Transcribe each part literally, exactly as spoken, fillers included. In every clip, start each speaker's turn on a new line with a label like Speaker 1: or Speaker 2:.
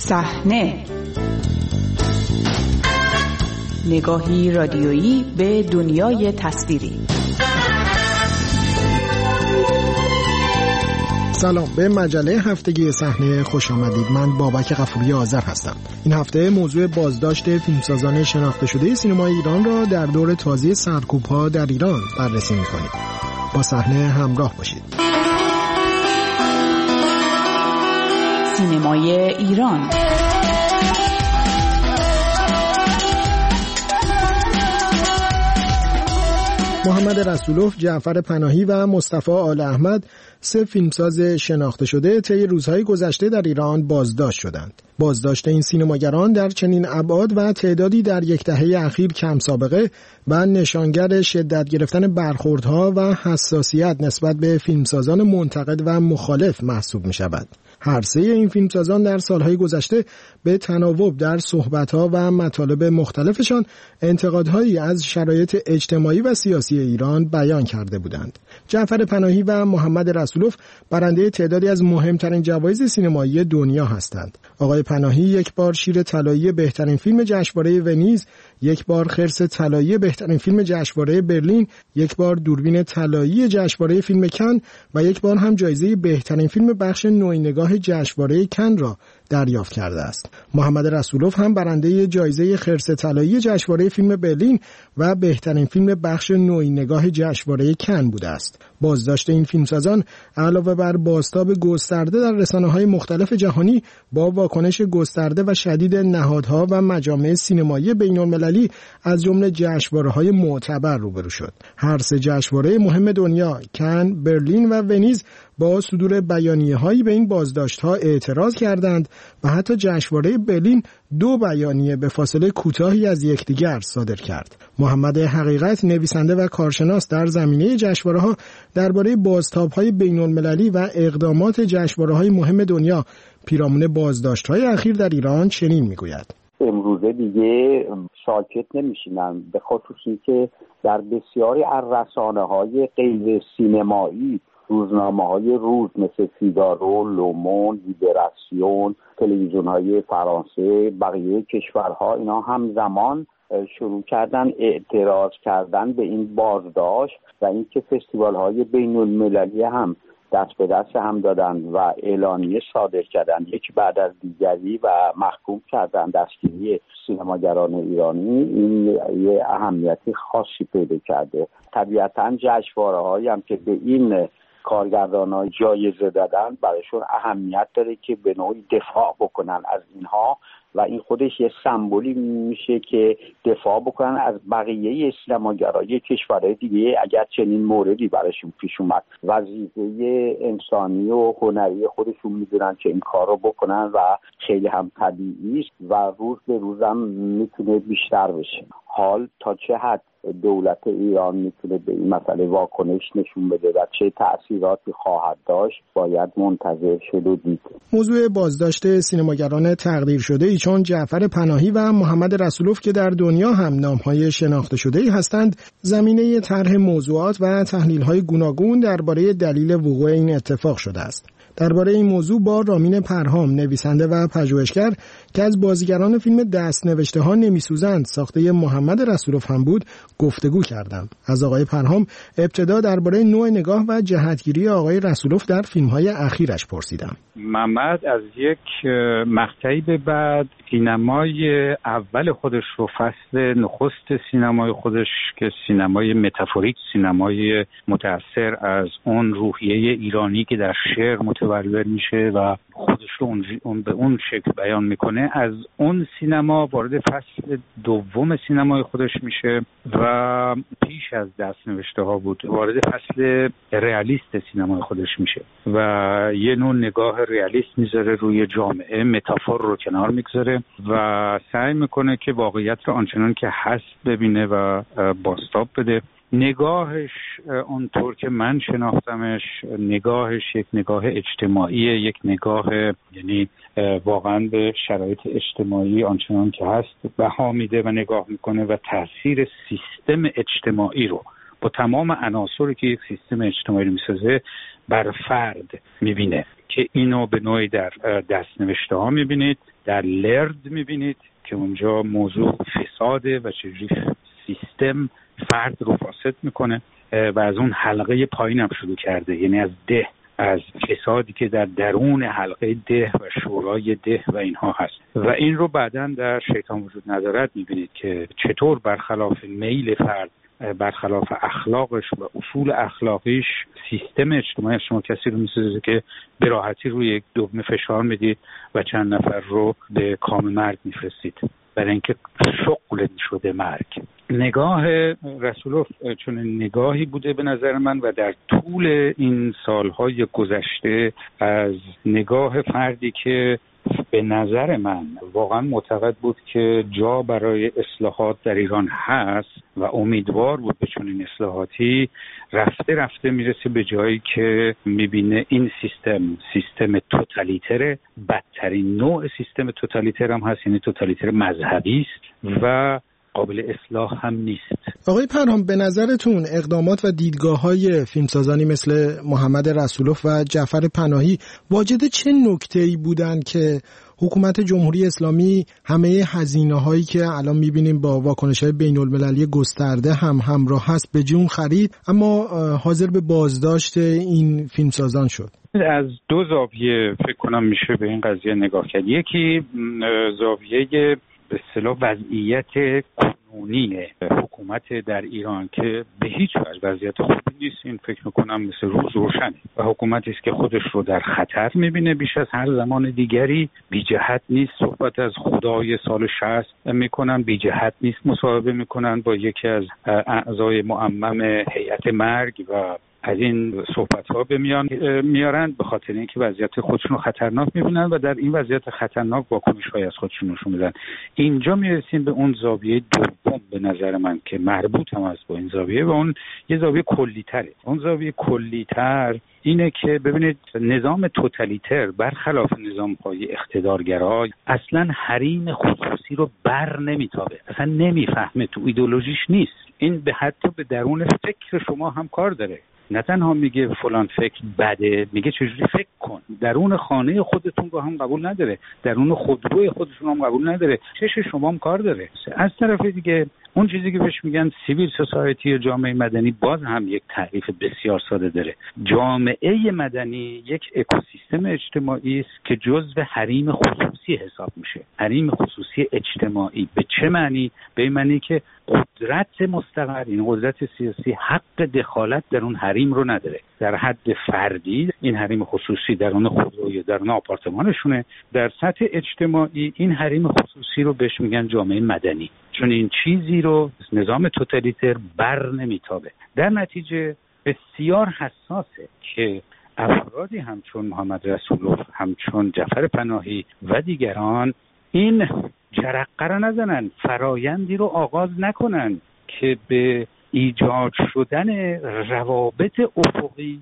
Speaker 1: صحنه، نگاهی رادیویی به دنیای تصویری.
Speaker 2: سلام، به مجله هفتگی صحنه خوش آمدید. من بابک غفوری آذر هستم. این هفته موضوع بازداشت فیلمسازان شناخته شده سینمای ایران را در دور تازه سرکوب‌ها در ایران بررسی می‌کنیم. با صحنه همراه باشید.
Speaker 1: سینمای ایران.
Speaker 2: محمد رسولوف، جعفر پناهی و مصطفی آل احمد، سه فیلمساز شناخته شده طی روزهای گذشته در ایران بازداشت شدند. بازداشت این سینماگران در چنین ابعاد و تعدادی در یک دهه اخیر کم سابقه و نشانگر شدت گرفتن برخوردها و حساسیت نسبت به فیلمسازان منتقد و مخالف محسوب می شود. هر سه این فیلمسازان در سالهای گذشته به تناوب در صحبت‌ها و مطالب مختلفشان انتقادهایی از شرایط اجتماعی و سیاسی ایران بیان کرده بودند. جعفر پناهی و محمد رسولوف برنده تعدادی از مهمترین جوایز سینمایی دنیا هستند. آقای پناهی یک بار شیر طلایی بهترین فیلم جشنواره ونیز، یک بار خرس طلایی بهترین فیلم جشنواره برلین، یک بار دوربین طلایی جشنواره فیلم کن و یک بار هم جایزه بهترین فیلم بخش نوعی نگاه جشنواره کن را دریافت کرده است. محمد رسولوف هم برنده جایزه خرس طلایی جشنواره فیلم برلین و بهترین فیلم بخش نوعی نگاه جشنواره کن بوده است. بازداشت این فیلمسازان علاوه بر بازتاب گسترده در رسانه‌های مختلف جهانی با واکنش گسترده و شدید نهادها و مجامع سینمایی بین‌المللی از جمله جشنواره‌های معتبر روبرو شد. هر سه جشنواره مهم دنیا، کن، برلین و ونیز، با صدور بیانیه‌هایی به این بازداشت‌ها اعتراض کردند و حتی جشنواره برلین دو بیانیه به فاصله کوتاهی از یکدیگر صادر کرد. محمد حقیقت، نویسنده و کارشناس در زمینه جشنواره‌ها، درباره بازتاب‌های بین‌المللی و اقدامات جشنواره‌های مهم دنیا پیرامون بازداشت‌های اخیر در ایران چنین می‌گوید:
Speaker 3: امروزه دیگه ساکت نمیشینن، به خصوصی که در بسیاری از رسانه‌های غیر سینمایی، روزنامه‌های روز مثل فیگارو، لوموند، لیبراسیون، تلویزیون‌های فرانسه، بقیه کشورها، اینا همزمان شروع کردن اعتراض کردن به این بازداشت و اینکه فستیوال‌های بین‌المللی هم دست به دست هم دادن و اعلامیه صادر کردن، یک بعد از دیگری، و محکوم کردن دستگیری سینماگران ایرانی. این یه اهمیتی خاصی پیدا کرده. طبیعتاً جشنواره‌هایی هم که به این کارگردان‌ها جایزه دادن برایشون اهمیت داره که به نوعی دفاع بکنن از اینها و این خودش یه سمبولی میشه که دفاع بکنن از بقیه سینماگرای کشورهای دیگه اگر چنین موردی براشون پیش اومد. وظیفه انسانی و هنری خودشون میدونن که این کار رو بکنن و خیلی هم طبیعی است و روز به روزم میتونه بیشتر بشه. حال تا چه حد دولت ایران میتونه به این مسئله واکنش نشون بده و چه تأثیراتی خواهد داشت باید منتظر شد و دید.
Speaker 2: موضوع بازداشت سینماگران تقدیر شده ای چون جعفر پناهی و محمد رسولوف که در دنیا هم نامهای شناخته شده ای هستند، زمینه طرح موضوعات و تحلیل‌های گوناگون درباره دلیل وقوع این اتفاق شده است. درباره این موضوع با رامین پرهام، نویسنده و پژوهشگر که از بازیگران فیلم دست نوشته ها نمیسوزند ساخته محمد رسولوف هم بود گفتگو کردم. از آقای پرهام ابتدا درباره نوع نگاه و جهتگیری آقای رسولوف در فیلم‌های اخیرش پرسیدم.
Speaker 4: محمد از یک مقطعی به بعد سینمای اول خودش رو، فصل نخست سینمای خودش که سینمای متافوریک، سینمای متأثر از اون روحیه ایرانی که در شعر متولد میشه و خودش رو اون, اون به اون شکل بیان میکنه، از اون سینما وارد فصل دوم سینمای خودش میشه و پیش از دست نوشته ها بود وارد فصل رئالیست سینمای خودش میشه و یه نوع نگاه رئالیست میذاره روی جامعه، متافور رو کنار میگذاره و سعی میکنه که واقعیت رو آنچنان که هست ببینه و بازتاب بده. نگاهش اونطور که من شناختمش، نگاهش یک نگاه اجتماعی، یک نگاه یعنی واقعا به شرایط اجتماعی آنچنان که هست بها میده و نگاه میکنه و تاثیر سیستم اجتماعی رو با تمام عناصری که یک سیستم اجتماعی رو میسازه بر فرد میبینه که اینو به نوعی در دست‌نوشته ها میبینید، در لرد میبینید که اونجا موضوع فساده و چجوری سیستم فرد رو فاسد میکنه و از اون حلقه پایین هم شروع کرده، یعنی از ده، از فسادی که در درون حلقه ده و شورای ده و اینها هست و این رو بعداً در شیطان وجود ندارد میبینید که چطور برخلاف میل فرد، برخلاف اخلاقش و اصول اخلاقیش، سیستم اجتماعی شما کسی رو میسازه که به راحتی روی یک دکمه فشار میدید و چند نفر رو به کام مرگ میفرستید برای اینکه شغل شده مرگ. نگاه رسولوف چون نگاهی بوده به نظر من و در طول این سالهای گذشته از نگاه فردی که به نظر من واقعا معتقد بود که جا برای اصلاحات در ایران هست و امیدوار بود به چنین اصلاحاتی، رفته رفته میرسه به جایی که میبینه این سیستم سیستم توتالیتره، بدترین نوع سیستم توتالیتر هم هست، یعنی توتالیتر مذهبی است و قابل اصلاح هم نیست.
Speaker 2: آقای پرهام، به نظرتون اقدامات و دیدگاه‌های فیلمسازانی مثل محمد رسولوف و جعفر پناهی واجد چه نکته‌ای بودن که حکومت جمهوری اسلامی همه هزینه‌هایی که الان می‌بینیم با واکنش‌های بین‌المللی گسترده هم همراه هست به جون خرید، اما حاضر به بازداشت این فیلمسازان شد؟
Speaker 4: از دو زاویه فکر کنم میشه به این قضیه نگاه کرد. یکی زاویه به اصطلاح وضعیت کنونی حکومت در ایران که به هیچ وجه وضعیت خوبی نیست. این فکر میکنم مثل روز روشنه و حکومتی است که خودش رو در خطر میبینه بیش از هر زمان دیگری. بی جهت نیست صحبت از خدای سال شصت میکنن، بی جهت نیست مصاحبه میکنن با یکی از اعضای معمم هیئت مرگ و از این صحبت ها به میان میارن به خاطر اینکه وضعیت خودشون رو خطرناک میبینن و در این وضعیت خطرناک واکنش های از خودشون نشون میدن. اینجا میرسیم به اون زاویه دوم به نظر من که مربوط هم است با این زاویه و اون یه زاویه کلی تره. اون زاویه کلی تر اینه که ببینید نظام توتالیتر برخلاف نظام های اقتدارگرا اصلا حریم خصوصی رو بر نمیتابه، اصلا نمیفهمه، تو ایدئولوژیش نیست. این به حتی به درون فکر شما هم کار داره. نه تنها میگه فلان فکر بده، میگه چجوری فکر کن. درون خانه خودتون رو هم قبول نداره، درون خودروی خودتون هم قبول نداره، چش شما هم کار داره. از طرف دیگه اون چیزی که بهش میگن سیویل سوسایتی یا جامعه مدنی باز هم یک تعریف بسیار ساده داره. جامعه مدنی یک اکوسیستم اجتماعی است که جزو حریم خصوصی حساب میشه. حریم خصوصی اجتماعی به چه معنی؟ به این معنی که قدرت مستقر، این قدرت سیاسی حق دخالت در اون حریم رو نداره. در حد فردی این حریم خصوصی درون خودروی درون آپارتمانشونه، در سطح اجتماعی این حریم خصوصی رو بهش میگن جامعه مدنی، چون این چیزی رو نظام توتالیتر بر نمیتابه. در نتیجه بسیار حساسه که افرادی همچون محمد رسولوف، همچون جعفر پناهی و دیگران این جرقه را نزنن، فرایندی رو آغاز نکنن که به ایجاد شدن روابط افقی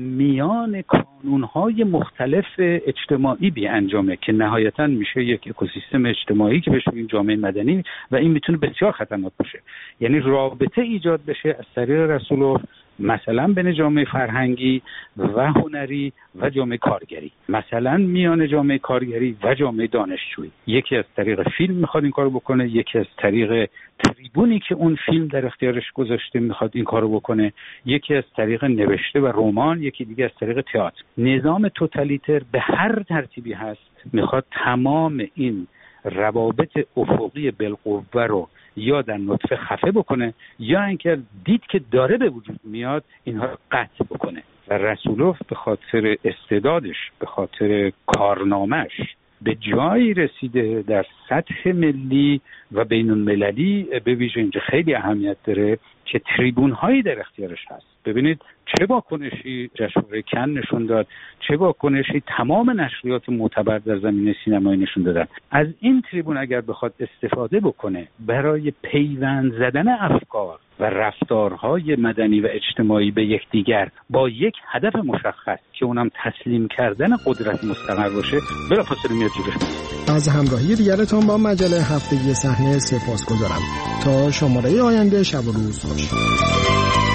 Speaker 4: میان کانونهای مختلف اجتماعی بی انجامه که نهایتاً میشه یک اکوسیستم اجتماعی که بهش میگیم جامعه مدنی و این میتونه بسیار خطرناک باشه. یعنی رابطه ایجاد بشه از طریق رسولوف مثلا بین جامعه فرهنگی و هنری و جامعه کارگری، مثلا میان جامعه کارگری و جامعه دانشجویی. یکی از طریق فیلم میخواد این کارو بکنه، یکی از طریق تریبونی که اون فیلم در اختیارش گذاشته میخواد این کارو بکنه، یکی از طریق نوشته و رمان، یکی دیگه از طریق تئاتر. نظام توتالیتر به هر ترتیبی هست میخواد تمام این روابط افقی بالقوه رو یا در نطفه خفه بکنه یا اینکه دید که داره به وجود میاد اینها رو قطع بکنه. و رسولوف به خاطر استعدادش، به خاطر کارنامش به جایی رسیده در سطح ملی و بین المللی، به ویژه اینجا خیلی اهمیت داره که تریبون هایی در اختیارش هست. ببینید چه واکنشی جشنواره کن نشون داد، چه واکنشی تمام نشریات معتبر در زمینه سینمایی نشون دادن. از این تریبون اگر بخواد استفاده بکنه برای پیوند زدن افکار و رفتارهای مدنی و اجتماعی به یکدیگر با یک هدف مشخص که اونم تسلیم کردن قدرت مستقر باشه، بلافاصله میاد جلوش.
Speaker 2: از همراهی دیگرتون با مجله هفتگی صحنه سپاسگزارم. تا شماره آینده شب و روز خوش.